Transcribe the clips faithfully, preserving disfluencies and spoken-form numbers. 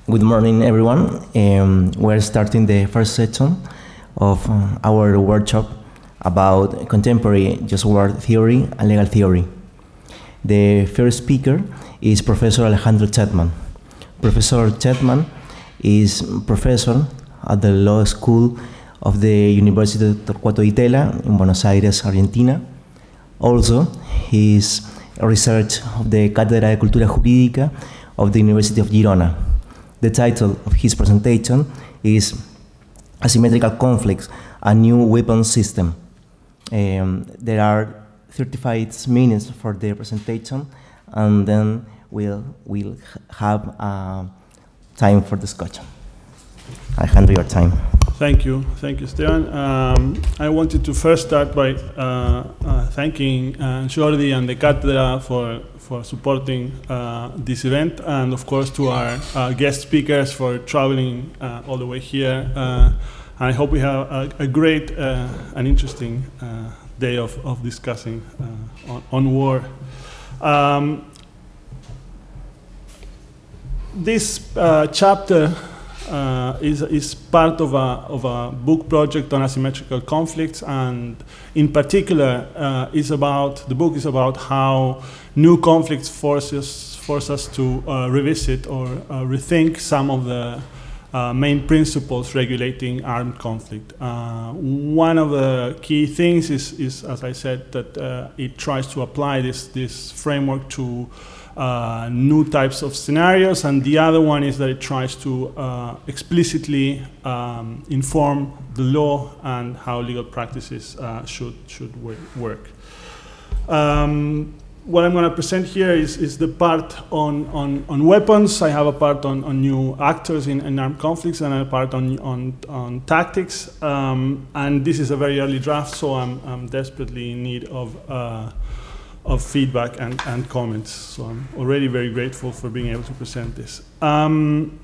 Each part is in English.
Good morning, everyone. Um, we're starting the first section of uh, our workshop about contemporary just war theory and legal theory. The first speaker is Professor Alejandro Chetman. Professor Chetman is professor at the Law School of the University of Torcuato Di Tella in Buenos Aires, Argentina. Also, he is a researcher of the Cátedra de Cultura Jurídica of the University of Girona. The title of his presentation is Asymmetrical Conflicts, a New Weapons System. Um, there are thirty-five minutes for the presentation, and then we'll, we'll have uh, time for discussion. Alejandro, your time. Thank you. Thank you, Esteban. Um, I wanted to first start by uh, uh, thanking uh, Jordi and the Cátedra for, for supporting uh, this event, and of course to our uh, guest speakers for traveling uh, all the way here. Uh, I hope we have a, a great uh, and interesting uh, day of, of discussing uh, on, on war. Um, this uh, chapter Uh, is, is part of a, of a book project on asymmetrical conflicts, and in particular uh, is about, the book is about how new conflicts forces, force us to uh, revisit or uh, rethink some of the uh, main principles regulating armed conflict. Uh, one of the key things is, is as I said, that uh, it tries to apply this, this framework to Uh, new types of scenarios, and the other one is that it tries to uh, explicitly um, inform the law and how legal practices uh, should should work. Um, what I'm going to present here is, is the part on, on, on weapons. I have a part on, on new actors in, in armed conflicts, and a part on, on, on tactics. Um, and this is a very early draft, so I'm, I'm desperately in need of uh, of feedback and, and comments. So I'm already very grateful for being able to present this. Um,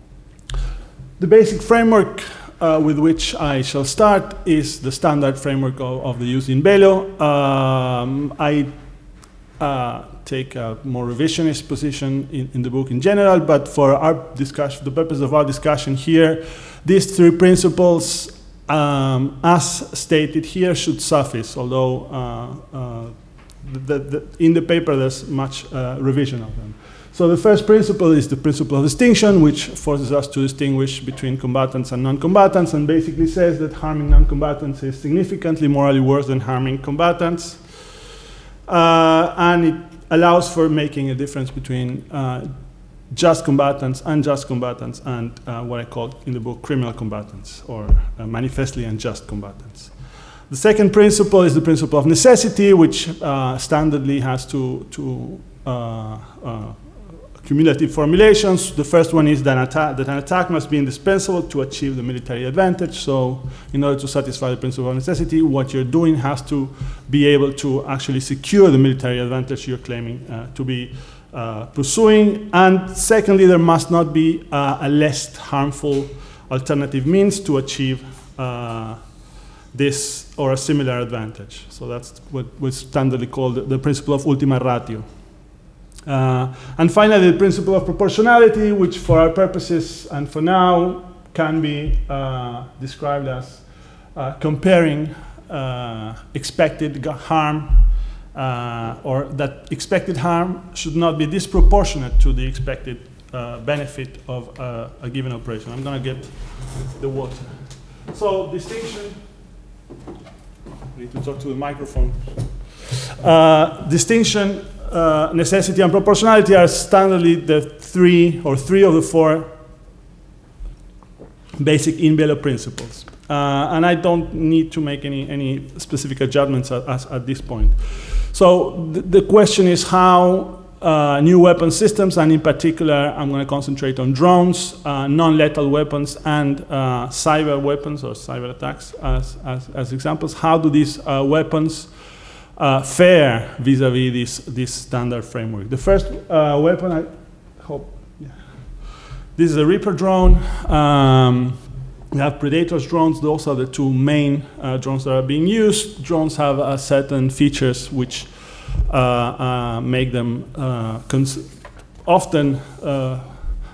the basic framework uh, with which I shall start is the standard framework of, of the jus in bello. Um, I uh, take a more revisionist position in, in the book in general, but for our discussion, the purpose of our discussion here, these three principles, um, as stated here, should suffice, although uh, uh, The, the, in the paper, there's much uh, revision of them. So the first principle is the principle of distinction, which forces us to distinguish between combatants and non-combatants, and basically says that harming non-combatants is significantly morally worse than harming combatants. Uh, and it allows for making a difference between uh, just combatants, unjust combatants, and uh, what I call in the book criminal combatants, or uh, manifestly unjust combatants. The second principle is the principle of necessity, which uh, standardly has two, two uh, uh, cumulative formulations. The first one is that an, attack, that an attack must be indispensable to achieve the military advantage. So in order to satisfy the principle of necessity, what you're doing has to be able to actually secure the military advantage you're claiming uh, to be uh, pursuing. And secondly, there must not be uh, a less harmful alternative means to achieve uh, this or a similar advantage. So that's what we standardly called the, the principle of ultima ratio. Uh, and finally, the principle of proportionality, which for our purposes and for now can be uh, described as uh, comparing uh, expected harm, uh, or that expected harm should not be disproportionate to the expected uh, benefit of uh, a given operation. I'm going to get the water. So distinction. I need to talk to the microphone. Uh, distinction, uh, necessity, and proportionality are standardly the three or three of the four basic in bello principles. Uh, and I don't need to make any, any specific adjustments at, at, at this point. So th the question is how uh, new weapon systems, and in particular, I'm going to concentrate on drones, uh, non-lethal weapons, and uh, cyber weapons or cyber attacks as, as, as examples. How do these uh, weapons uh, fare vis-a-vis this, this standard framework? The first uh, weapon, I hope, yeah. This is a Reaper drone. Um, we have Predator's drones. Those are the two main uh, drones that are being used. Drones have uh, certain features which Uh, uh, make them uh, often uh,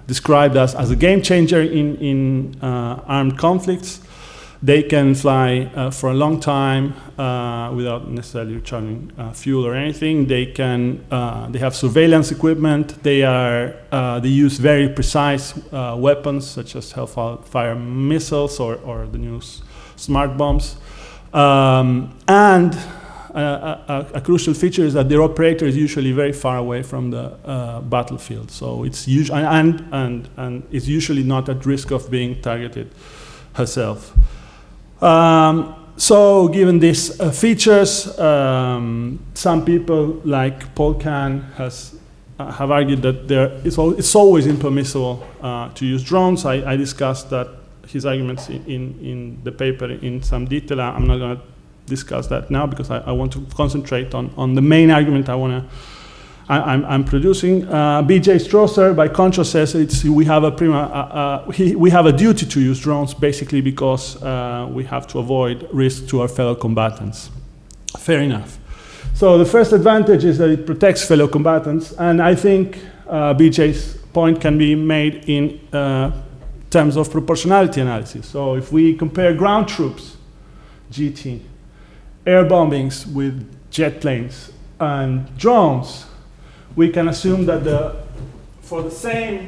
described as, as a game changer in, in uh, armed conflicts. They can fly uh, for a long time uh, without necessarily charging uh, fuel or anything. They can. Uh, they have surveillance equipment. They are. Uh, they use very precise uh, weapons such as Hellfire missiles or, or the new s- smart bombs. Um, and uh, a, a crucial feature is that their operator is usually very far away from the uh, battlefield. So it's usually and and and is usually not at risk of being targeted herself. Um, so given these uh, features, um, some people like Paul Kahn has, uh, have argued that there is al- it's always impermissible uh, to use drones. I, I discussed that his arguments in, in, in the paper in some detail. I'm not going to discuss that now because I, I want to concentrate on, on the main argument I want to I'm, I'm producing. Uh, B J Strasser, by contrast, says it's, we have a prima, uh, uh, he, we have a duty to use drones basically because uh, we have to avoid risk to our fellow combatants. Fair enough. So the first advantage is that it protects fellow combatants, and I think uh, B J's point can be made in uh, terms of proportionality analysis. So if we compare ground troops, G T, air bombings with jet planes, and drones, we can assume that the, for the same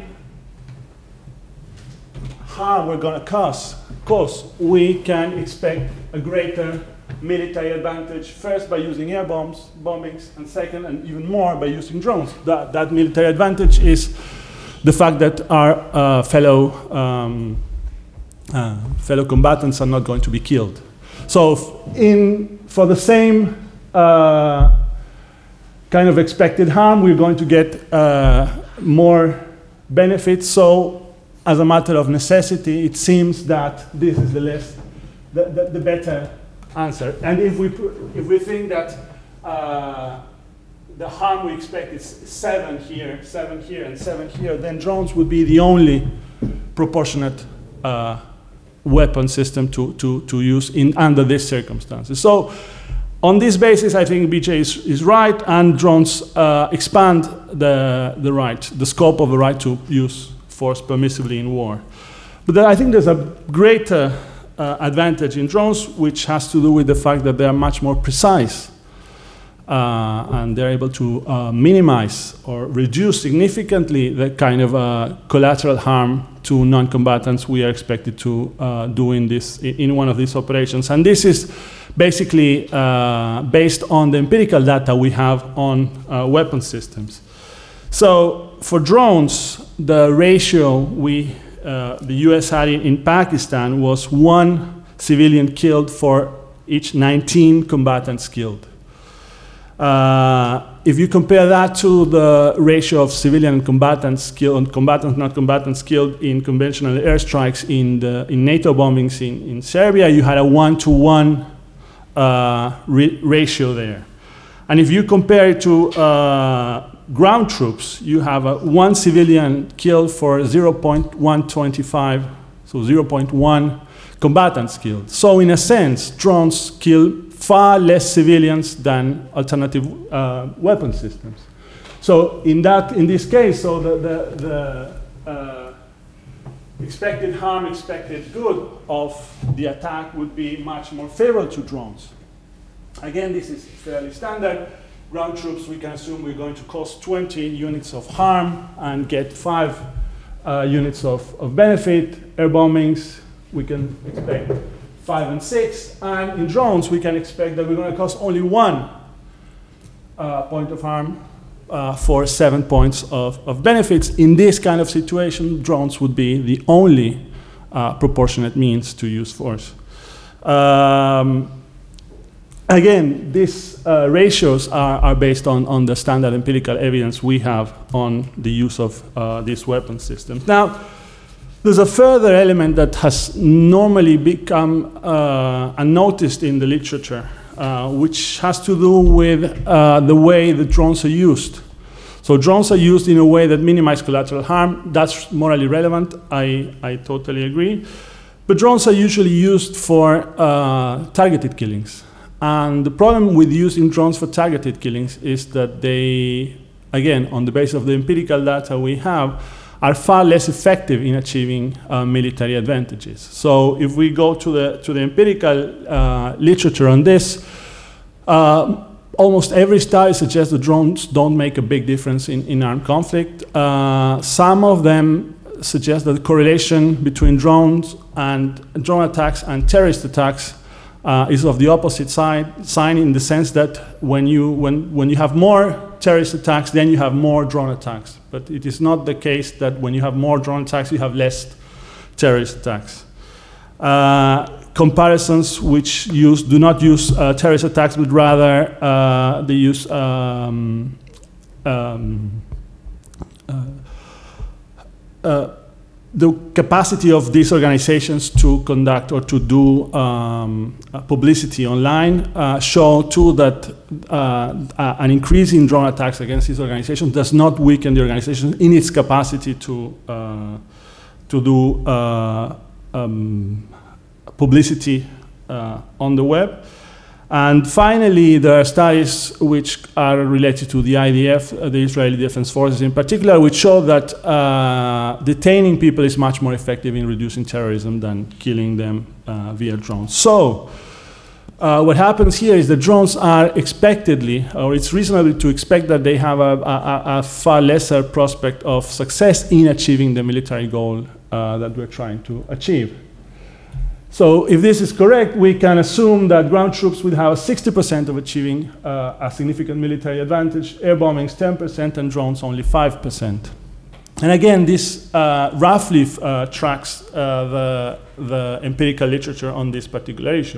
harm we're going to cause, cause, we can expect a greater military advantage, first by using air bombs, bombings, and second, and even more, by using drones. That, that military advantage is the fact that our uh, fellow, um, uh, fellow combatants are not going to be killed. So in, for the same uh, kind of expected harm, we're going to get uh, more benefits. So, as a matter of necessity, it seems that this is the less, the, the, the better answer. And if we if we think that uh, the harm we expect is seven here, seven here, and seven here, then drones would be the only proportionate uh, weapon system to to to use in under these circumstances. So. On this basis, I think B J is, is right, and drones uh, expand the, the right, the scope of the right to use force permissively in war. But then I think there's a greater uh, advantage in drones, which has to do with the fact that they are much more precise, uh, and they're able to uh, minimize or reduce significantly the kind of uh, collateral harm to non-combatants we are expected to uh, do in, this, in one of these operations. And this is basically uh, based on the empirical data we have on uh, weapon systems. So for drones, the ratio we, uh, the U S had in, in Pakistan was one civilian killed for each nineteen combatants killed. Uh, if you compare that to the ratio of civilian combatants killed, combatants, not combatants killed in conventional airstrikes in, the, in NATO bombings in, in Serbia, you had a one-to-one Uh, re- ratio there. And if you compare it to uh, ground troops, you have a one civilian killed for zero point one two five, so zero point one combatants killed. So in a sense, drones kill far less civilians than alternative uh, weapon systems. So in that, in this case, so the, the, the uh, expected harm, expected good of the attack would be much more favorable to drones. Again, this is fairly standard. Ground troops, we can assume we're going to cause twenty units of harm and get five uh, units of, of benefit. Air bombings, we can expect five and six. And in drones, we can expect that we're going to cause only one uh, point of harm Uh, for seven points of, of benefits. In this kind of situation, drones would be the only uh, proportionate means to use force. Um, again, these uh, ratios are, are based on, on the standard empirical evidence we have on the use of uh, these weapon systems. Now, there's a further element that has normally become uh, unnoticed in the literature, Uh, which has to do with uh, the way the drones are used. So drones are used in a way that minimizes collateral harm. That's morally relevant. I, I totally agree. But drones are usually used for uh, targeted killings. And the problem with using drones for targeted killings is that they, again, on the basis of the empirical data we have, are far less effective in achieving uh, military advantages. So if we go to the, to the empirical uh, literature on this, uh, almost every study suggests that drones don't make a big difference in, in armed conflict. Uh, some of them suggest that the correlation between drones and drone attacks and terrorist attacks uh, is of the opposite side, sign in the sense that when you, when, when you have more terrorist attacks, then you have more drone attacks. But it is not the case that when you have more drone attacks, you have less terrorist attacks. Uh, comparisons which use, do not use uh, terrorist attacks, but rather uh, they use um, um, uh, uh, the capacity of these organizations to conduct or to do um, uh, publicity online uh, show too that uh, uh, an increase in drone attacks against these organizations does not weaken the organization in its capacity to, uh, to do uh, um, publicity uh, on the web. And finally, there are studies which are related to the I D F, uh, the Israeli Defense Forces in particular, which show that uh, detaining people is much more effective in reducing terrorism than killing them uh, via drones. So, uh, what happens here is that drones are expectedly, or it's reasonable to expect that they have a, a, a far lesser prospect of success in achieving the military goal uh, that we're trying to achieve. So if this is correct, we can assume that ground troops will have sixty percent of achieving uh, a significant military advantage, air bombings ten percent, and drones only five percent. And again, this uh, roughly uh, tracks uh, the, the empirical literature on this particular issue.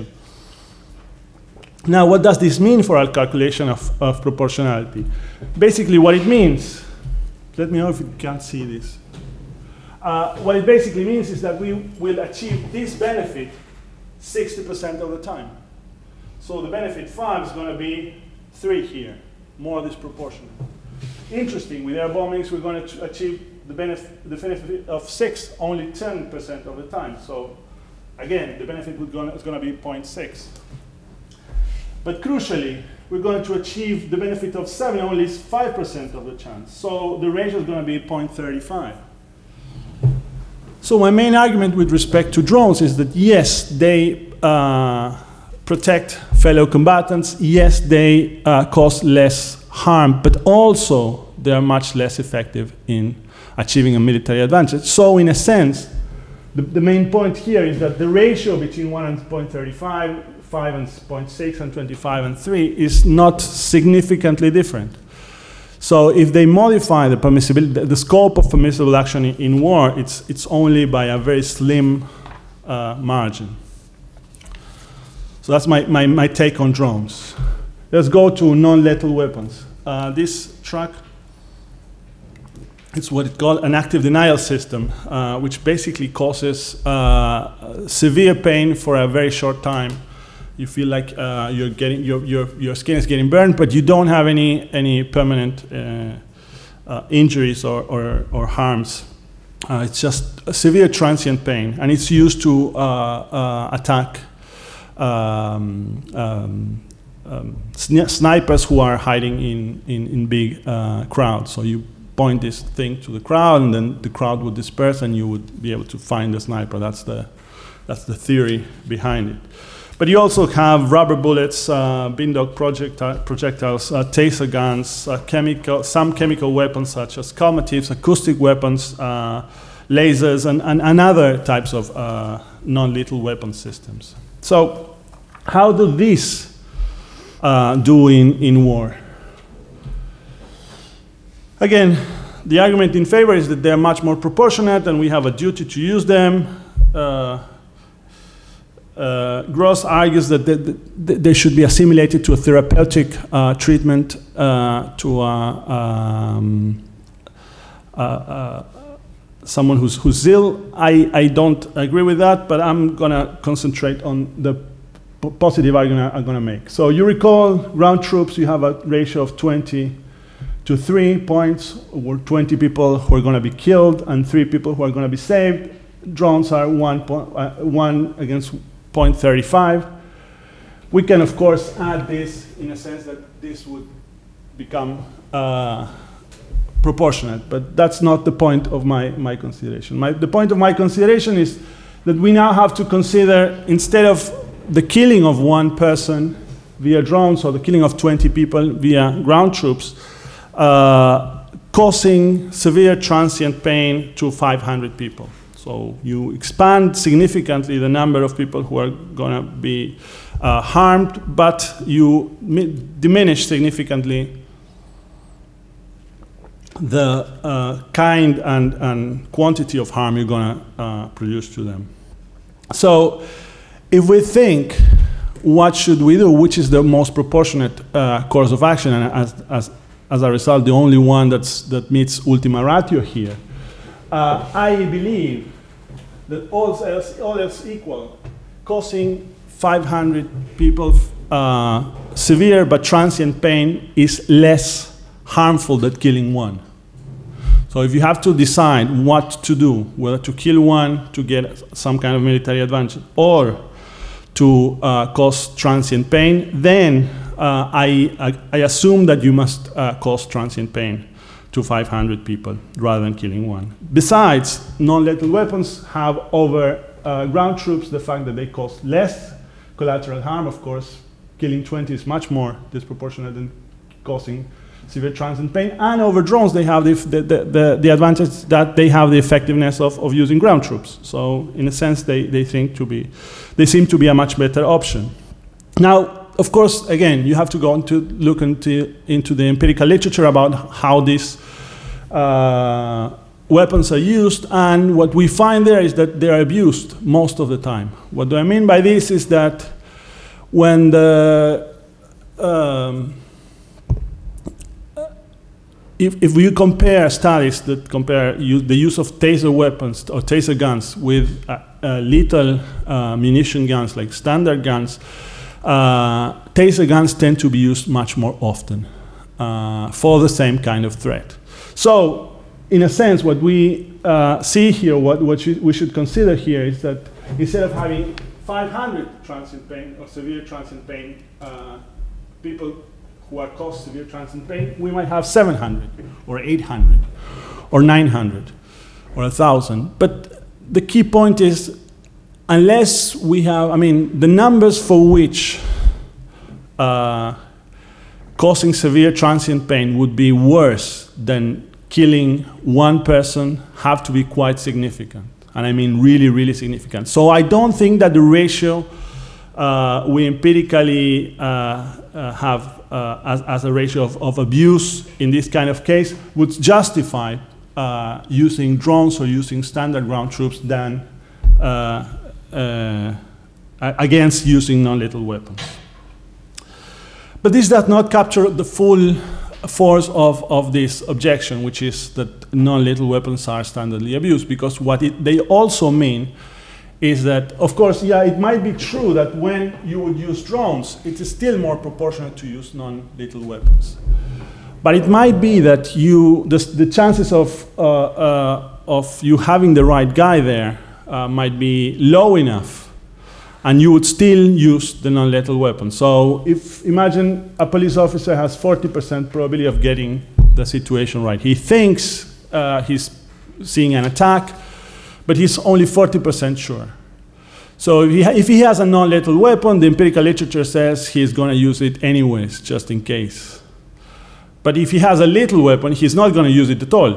Now, what does this mean for our calculation of, of proportionality? Basically, what it means, let me know if you can't see this. Uh, what it basically means is that we will achieve this benefit sixty percent of the time. So the benefit five is going to be three here, more disproportionate. Interesting, with air bombings, we're going to achieve the benefit, the benefit of six only ten percent of the time. So again, the benefit is going to be zero point six. But crucially, we're going to achieve the benefit of seven only five percent of the chance. So the ratio is going to be zero point three five. So my main argument with respect to drones is that yes, they uh, protect fellow combatants, yes, they uh, cause less harm, but also they are much less effective in achieving a military advantage. So in a sense, the, the main point here is that the ratio between one and zero point three five, five and zero point six, and twenty-five and three is not significantly different. So if they modify the permissibility, the, the scope of permissible action in, in war, it's, it's only by a very slim uh, margin. So that's my, my, my take on drones. Let's go to non-lethal weapons. Uh, this truck, it's what it's called an active denial system, uh, which basically causes uh, severe pain for a very short time. You feel like uh, you're getting your, your your skin is getting burned, but you don't have any any permanent uh, uh, injuries or or, or harms. Uh, it's just a severe transient pain, and it's used to uh, uh, attack um, um, um, sni snipers who are hiding in in, in big uh, crowds. So you point this thing to the crowd, and then the crowd would disperse, and you would be able to find the sniper. That's the that's the theory behind it. But you also have rubber bullets, uh, Bindog projecti projectiles, uh, taser guns, uh, chemical, some chemical weapons such as calmatives, acoustic weapons, uh, lasers, and, and, and other types of uh, non-lethal weapon systems. So how do these uh, do in, in war? Again, the argument in favor is that they're much more proportionate and we have a duty to use them. Uh, Uh, Gross argues that they, they, they should be assimilated to a therapeutic uh, treatment uh, to uh, um, uh, uh, someone who's, who's ill. I, I don't agree with that, but I'm going to concentrate on the p positive argument I'm going to make. So you recall ground troops, you have a ratio of twenty to three points, or twenty people who are going to be killed and three people who are going to be saved. Drones are one, point, uh, one against zero point three five. We can, of course, add this in a sense that this would become uh, proportionate, but that's not the point of my, my consideration. My, the point of my consideration is that we now have to consider, instead of the killing of one person via drones or the killing of twenty people via ground troops, uh, causing severe transient pain to five hundred people. So you expand significantly the number of people who are going to be uh, harmed, but you diminish significantly the uh, kind and, and quantity of harm you're going to uh, produce to them. So if we think, what should we do, which is the most proportionate uh, course of action, and as, as, as a result, the only one that's, that meets ultima ratio here, uh, I believe that all else, all else equal, causing five hundred people uh, severe but transient pain is less harmful than killing one. So if you have to decide what to do, whether to kill one to get some kind of military advantage or to uh, cause transient pain, then uh, I, I, I assume that you must uh, cause transient pain to five hundred people rather than killing one. Besides, non-lethal weapons have over uh, ground troops the fact that they cause less collateral harm. Of course, killing twenty is much more disproportionate than causing severe transient pain. And over drones, they have the, the, the, the advantage that they have the effectiveness of, of using ground troops. So in a sense, they, they, think to be, they seem to be a much better option. Now, of course, again, you have to go into look into, into the empirical literature about how these uh, weapons are used, and what we find there is that they are abused most of the time. What do I mean by this is that when the um, if, if we compare studies that compare u the use of taser weapons or taser guns with uh, uh, lethal uh, munition guns like standard guns, Uh, taser guns tend to be used much more often uh, for the same kind of threat. So, in a sense, what we uh, see here, what, what should, we should consider here is that instead of having five hundred transient pain or severe transient pain, uh, people who are caused severe transient pain, we might have seven hundred or eight hundred or nine hundred or one thousand. But the key point is, unless we have, I mean, the numbers for which uh, causing severe transient pain would be worse than killing one person have to be quite significant. And I mean really, really significant. So I don't think that the ratio uh, we empirically uh, uh, have uh, as, as a ratio of, of abuse in this kind of case would justify uh, using drones or using standard ground troops than uh, Uh, against using non-lethal weapons. But this does not capture the full force of, of this objection, which is that non-lethal weapons are standardly abused, because what it, they also mean is that, of course, yeah, it might be true that when you would use drones, it is still more proportionate to use non-lethal weapons. But it might be that you, the, the chances of, uh, uh, of you having the right guy there Uh, might be low enough, and you would still use the non-lethal weapon. So if, imagine a police officer has forty percent probability of getting the situation right. He thinks uh, he's seeing an attack, but he's only forty percent sure. So if he, ha if he has a non-lethal weapon, the empirical literature says he's going to use it anyways, just in case. But if he has a lethal weapon, he's not going to use it at all.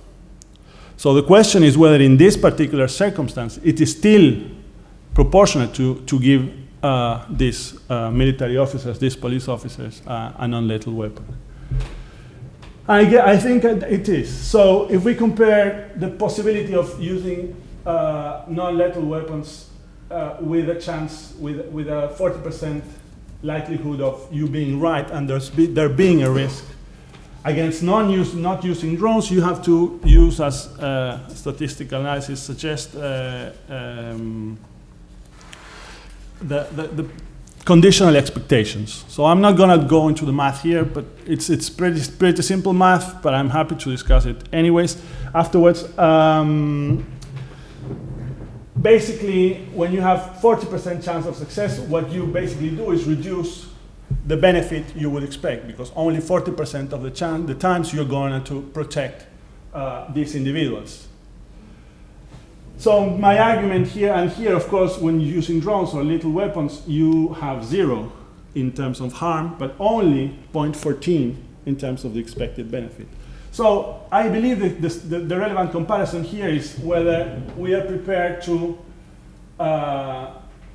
So the question is whether in this particular circumstance it is still proportionate to, to give uh, these uh, military officers, these police officers, uh, a non-lethal weapon. I, get, I think it is. So if we compare the possibility of using uh, non-lethal weapons uh, with a chance, with, with a forty percent likelihood of you being right and there's be, there being a risk, against non-use, not using drones, you have to use, as uh, statistical analysis suggests, uh, um, the, the, the conditional expectations. So I'm not going to go into the math here, but it's, it's pretty, pretty simple math, but I'm happy to discuss it anyways afterwards. Um, basically, when you have forty percent chance of success, what you basically do is reduce the benefit you would expect, because only forty percent of the, chan the times you're going to protect uh, these individuals. So my argument here, and here of course when you're using drones or lethal weapons, you have zero in terms of harm, but only zero point one four in terms of the expected benefit. So I believe that this, the, the relevant comparison here is whether we are prepared to uh,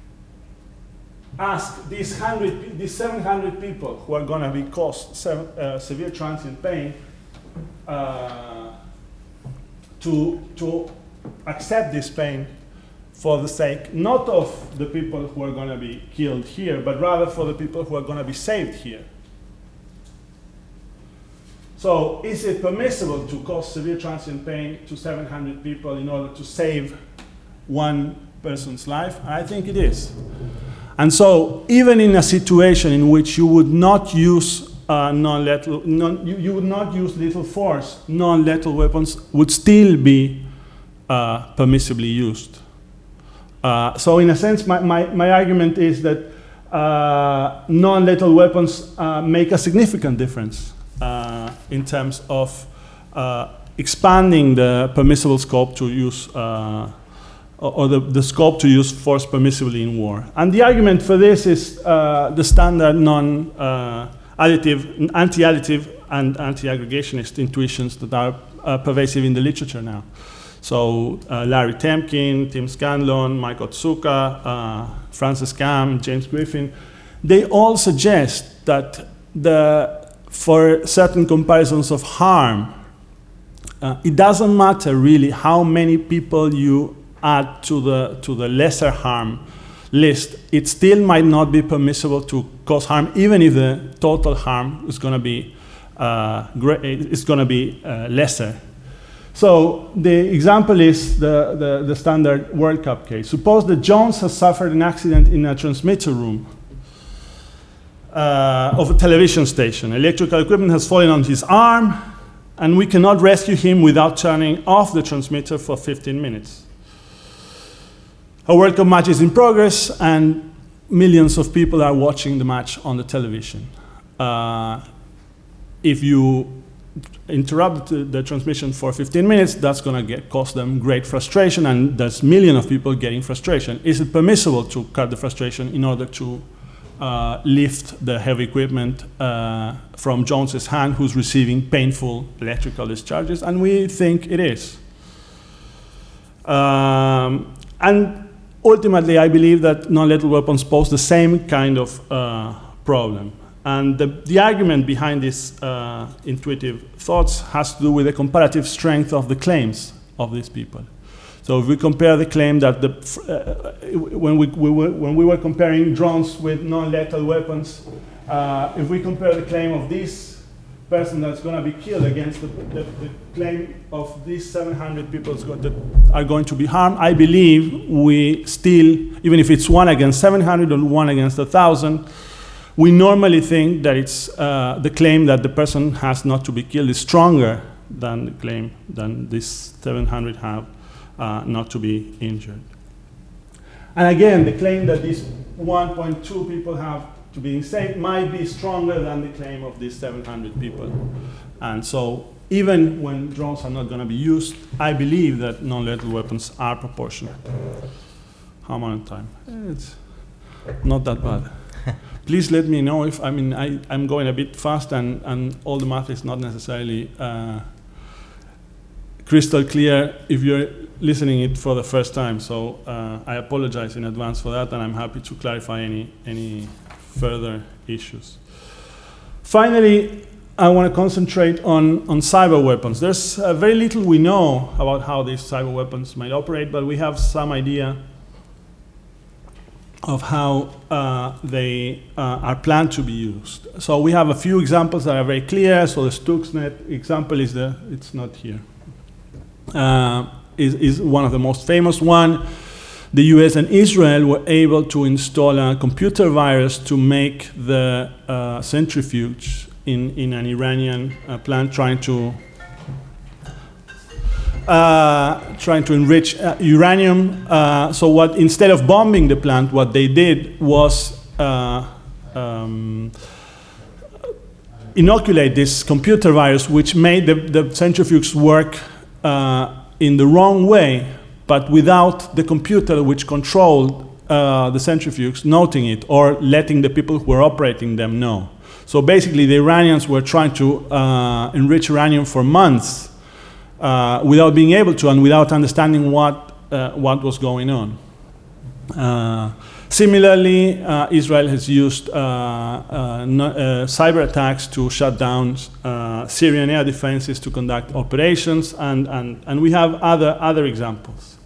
ask these, hundred, these seven hundred people who are going to be caused seven, uh, severe transient pain uh, to, to accept this pain for the sake not of the people who are going to be killed here, but rather for the people who are going to be saved here. So is it permissible to cause severe transient pain to seven hundred people in order to save one person's life? I think it is. And so even in a situation in which you would not use uh, non-lethal, non, you, you would not use lethal force, non-lethal weapons would still be uh, permissibly used. Uh, so in a sense, my, my, my argument is that uh, non-lethal weapons uh, make a significant difference uh, in terms of uh, expanding the permissible scope to use, uh, or the, the scope to use force permissibly in war. And the argument for this is uh, the standard non-additive, uh, anti-additive and anti-aggregationist intuitions that are uh, pervasive in the literature now. So uh, Larry Temkin, Tim Scanlon, Mike Otsuka, uh, Francis Cam, James Griffin, they all suggest that the, for certain comparisons of harm, uh, it doesn't matter really how many people you add to the, to the lesser harm list. It still might not be permissible to cause harm, even if the total harm is going to be, uh, it's going to be uh, lesser. So the example is the, the, the standard World Cup case. Suppose that Jones has suffered an accident in a transmitter room uh, of a television station. Electrical equipment has fallen on his arm, and we cannot rescue him without turning off the transmitter for fifteen minutes. A World Cup match is in progress, and millions of people are watching the match on the television. Uh, if you interrupt the, the transmission for fifteen minutes, that's going to cause them great frustration, and there's millions of people getting frustration. Is it permissible to cut the frustration in order to uh, lift the heavy equipment uh, from Jones's hand, who's receiving painful electrical discharges? And we think it is. Um, and ultimately, I believe that non-lethal weapons pose the same kind of uh, problem. And the, the argument behind these uh, intuitive thoughts has to do with the comparative strength of the claims of these people. So if we compare the claim that the, uh, when, we, we were, when we were comparing drones with non-lethal weapons, uh, if we compare the claim of this person that's going to be killed against the, the, the claim of these seven hundred people that are going to be harmed, I believe we still, even if it's one against seven hundred or one against one thousand, we normally think that it's uh, the claim that the person has not to be killed is stronger than the claim than these seven hundred have uh, not to be injured. And again, the claim that these one point two people have to be saved might be stronger than the claim of these seven hundred people. And so even when drones are not going to be used, I believe that non-lethal weapons are proportional. How am I on time? It's not that bad. Please let me know if, I mean, I, I'm going a bit fast and, and all the math is not necessarily uh, crystal clear if you're listening it for the first time. So uh, I apologize in advance for that, and I'm happy to clarify any, any further issues. Finally, I want to concentrate on, on cyber weapons. There's uh, very little we know about how these cyber weapons might operate, but we have some idea of how uh, they uh, are planned to be used. So we have a few examples that are very clear. So the Stuxnet example is the, it's not here, uh, is, is one of the most famous one. The U S and Israel were able to install a computer virus to make the uh, centrifuge in, in an Iranian uh, plant trying to Uh, trying to enrich uh, uranium. Uh, so what, instead of bombing the plant, what they did was uh, um, inoculate this computer virus, which made the, the centrifuges work uh, in the wrong way, but without the computer which controlled uh, the centrifuges noting it or letting the people who were operating them know. So basically, the Iranians were trying to uh, enrich uranium for months uh, without being able to and without understanding what, uh, what was going on. Uh, Similarly, uh, Israel has used uh, uh, no, uh, cyber attacks to shut down uh, Syrian air defenses to conduct operations, and, and, and we have other, other examples.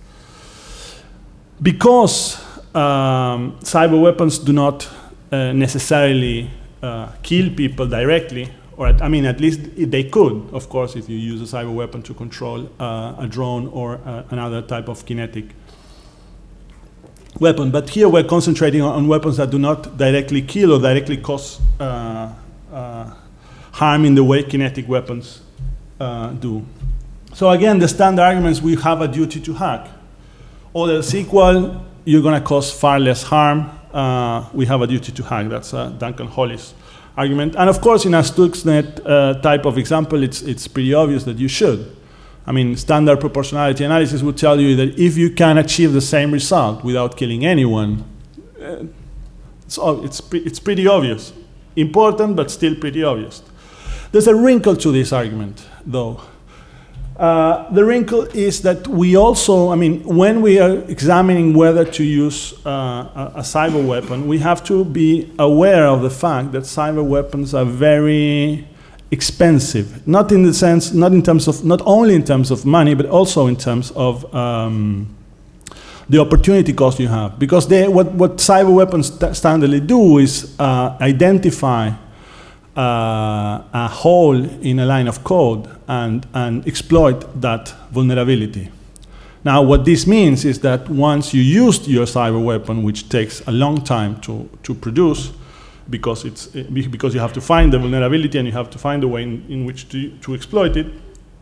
Because um, cyber weapons do not uh, necessarily uh, kill people directly, or at, I mean, at least they could, of course, if you use a cyber weapon to control uh, a drone or uh, another type of kinetic weapon. But here we're concentrating on, on weapons that do not directly kill or directly cause uh, uh, harm in the way kinetic weapons uh, do. So again, the standard arguments, we have a duty to hack. All else equal, you're going to cause far less harm. Uh, we have a duty to hack. That's uh, Duncan Holly's argument. And of course, in a Stuxnet uh, type of example, it's, it's pretty obvious that you should. I mean, standard proportionality analysis would tell you that if you can achieve the same result without killing anyone, uh, it's, it's, pre it's pretty obvious. Important, but still pretty obvious. There's a wrinkle to this argument, though. Uh, the wrinkle is that we also, I mean, when we are examining whether to use uh, a, a cyber weapon, we have to be aware of the fact that cyber weapons are very expensive, not in the sense, not in terms of, not only in terms of money, but also in terms of um, the opportunity cost you have. Because they, what, what cyber weapons standardly do is uh, identify uh, a hole in a line of code and, and exploit that vulnerability. Now, what this means is that once you used your cyber weapon, which takes a long time to, to produce, because it's because you have to find the vulnerability and you have to find a way in, in which to, to exploit it.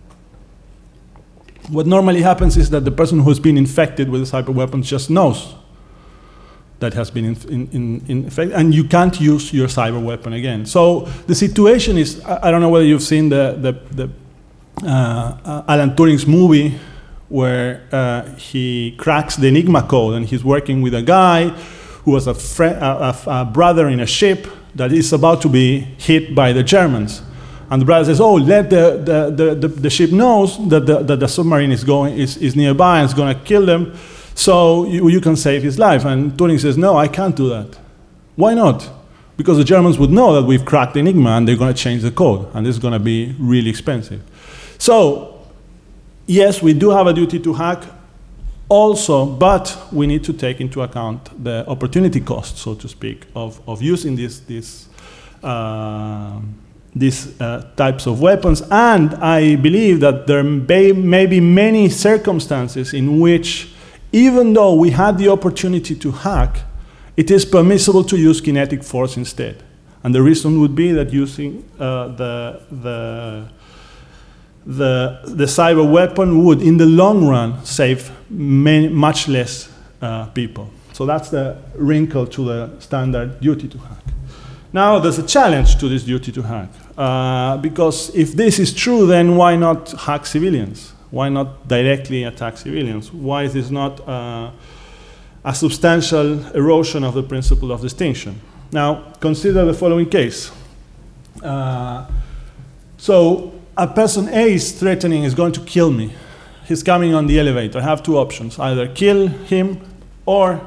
What normally happens is that the person who's been infected with a cyber weapon just knows that has been in, in, in, in effect, and you can't use your cyber weapon again. So the situation is, I, I don't know whether you've seen the, the, the uh, Alan Turing's movie where uh, he cracks the Enigma code and he's working with a guy who was a, a, a brother in a ship that is about to be hit by the Germans. And the brother says, oh, let the, the, the, the, the ship knows that the, that the submarine is, going, is, is nearby and is going to kill them, so you, you can save his life. And Turing says, no, I can't do that. Why not? Because the Germans would know that we've cracked Enigma and they're going to change the code, and this is going to be really expensive. So, yes, we do have a duty to hack, also, but we need to take into account the opportunity cost, so to speak, of, of using this, this, uh, these uh, types of weapons. And I believe that there may, may be many circumstances in which, even though we had the opportunity to hack, it is permissible to use kinetic force instead. And the reason would be that using uh, the, the The, the cyber weapon would, in the long run, save many, much less uh, people. So that's the wrinkle to the standard duty to hack. Now, there's a challenge to this duty to hack. Uh, because if this is true, then why not hack civilians? Why not directly attack civilians? Why is this not uh, a substantial erosion of the principle of distinction? Now, consider the following case. Uh, so, a person A is threatening, is going to kill me. He's coming on the elevator. I have two options, either kill him or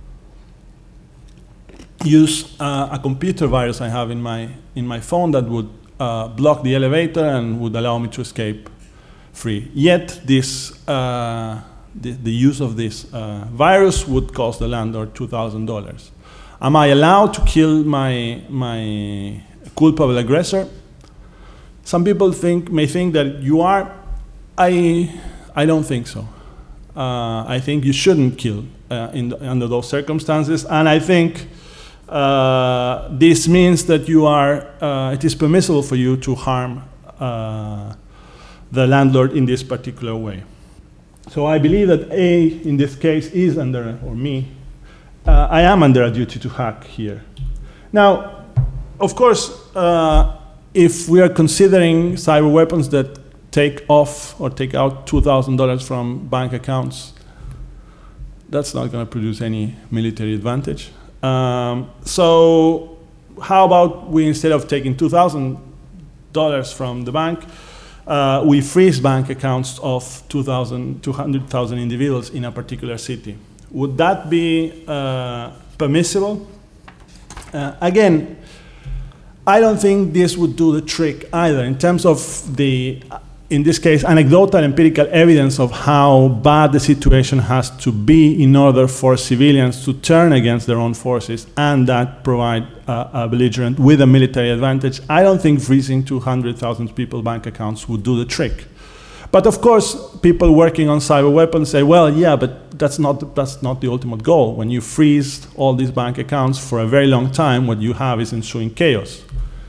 use uh, a computer virus I have in my, in my phone that would uh, block the elevator and would allow me to escape free. Yet this, uh, the, the use of this uh, virus would cost the landlord two thousand dollars. Am I allowed to kill my, my culpable aggressor? Some people think, may think that you are. I, I don't think so. Uh, I think you shouldn't kill uh, in the, under those circumstances, and I think uh, this means that you are. Uh, it is permissible for you to harm uh, the landlord in this particular way. So I believe that A, in this case, is under, or me, uh, I am under a duty to hack here. Now, of course, uh, if we are considering cyber weapons that take off or take out two thousand dollars from bank accounts, that's not going to produce any military advantage. Um, so how about we, instead of taking two thousand dollars from the bank, uh, we freeze bank accounts of two hundred thousand individuals in a particular city? Would that be uh, permissible? Uh, again, I don't think this would do the trick either in terms of the, in this case, anecdotal empirical evidence of how bad the situation has to be in order for civilians to turn against their own forces and that provide uh, a belligerent with a military advantage. I don't think freezing two hundred thousand people's bank accounts would do the trick. But of course, people working on cyber weapons say, well, yeah, but that's not, that's not the ultimate goal. When you freeze all these bank accounts for a very long time, what you have is ensuing chaos.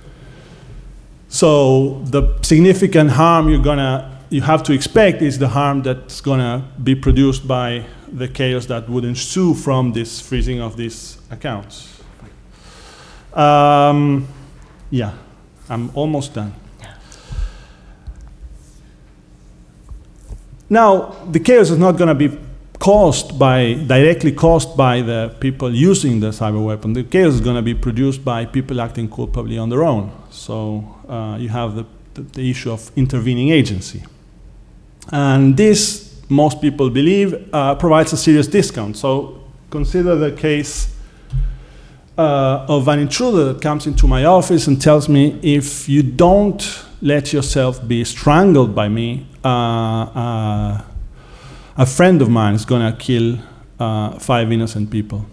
So the significant harm you're gonna, you have to expect is the harm that's gonna be produced by the chaos that would ensue from this freezing of these accounts. Um, yeah, I'm almost done. Now, the chaos is not going to be caused by, directly caused by the people using the cyber weapon. The chaos is going to be produced by people acting culpably on their own. So uh, you have the, the, the issue of intervening agency. And this, most people believe, uh, provides a serious discount. So consider the case uh, of an intruder that comes into my office and tells me, if you don't let yourself be strangled by me, uh, uh, a friend of mine is going to kill uh, five innocent people.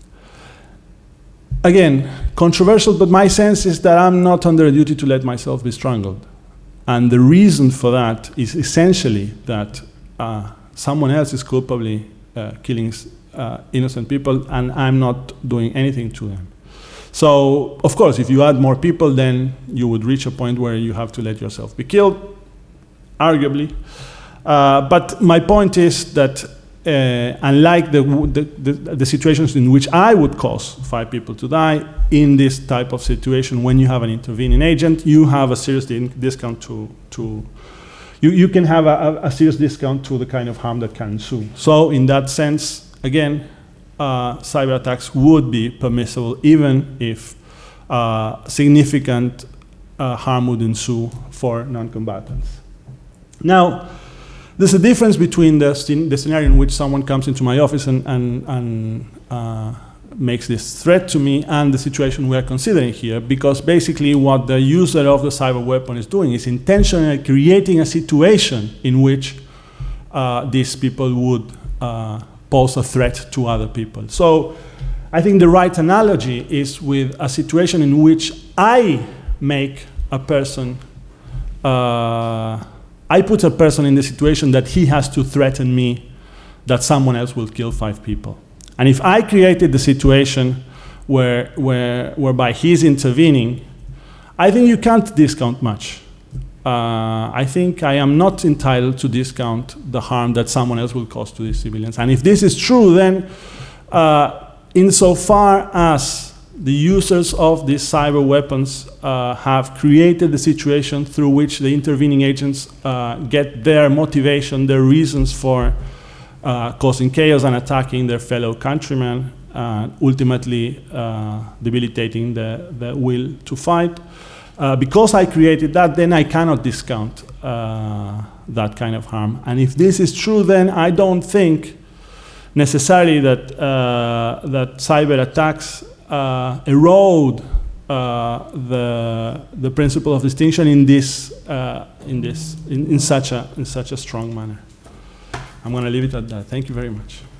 Again, controversial, but my sense is that I'm not under a duty to let myself be strangled. And the reason for that is essentially that uh, someone else is culpably uh, killing uh, innocent people, and I'm not doing anything to them. So, of course, if you add more people, then you would reach a point where you have to let yourself be killed, arguably. Uh, but my point is that uh, unlike the, the, the, the situations in which I would cause five people to die, in this type of situation, when you have an intervening agent, you have a serious discount to, to you, you can have a, a serious discount to the kind of harm that can ensue. So in that sense, again, Uh, cyber attacks would be permissible even if uh, significant uh, harm would ensue for non-combatants. Now, there's a difference between the, the scenario in which someone comes into my office and, and, and uh, makes this threat to me and the situation we are considering here, because basically what the user of the cyber weapon is doing is intentionally creating a situation in which uh, these people would uh, pose a threat to other people. So I think the right analogy is with a situation in which I make a person, uh, I put a person in the situation that he has to threaten me that someone else will kill five people. And if I created the situation where, where, whereby he's intervening, I think you can't discount much. Uh, I think I am not entitled to discount the harm that someone else will cause to these civilians. And if this is true, then uh, insofar as the users of these cyber weapons uh, have created the situation through which the intervening agents uh, get their motivation, their reasons for uh, causing chaos and attacking their fellow countrymen, uh, ultimately uh, debilitating the, the will to fight. Uh, because I created that, then I cannot discount uh, that kind of harm. And if this is true, then I don't think necessarily that, uh, that cyber attacks uh, erode uh, the, the principle of distinction in, this, uh, in, this, in, in, such a, in such a strong manner. I'm going to leave it at that. Thank you very much.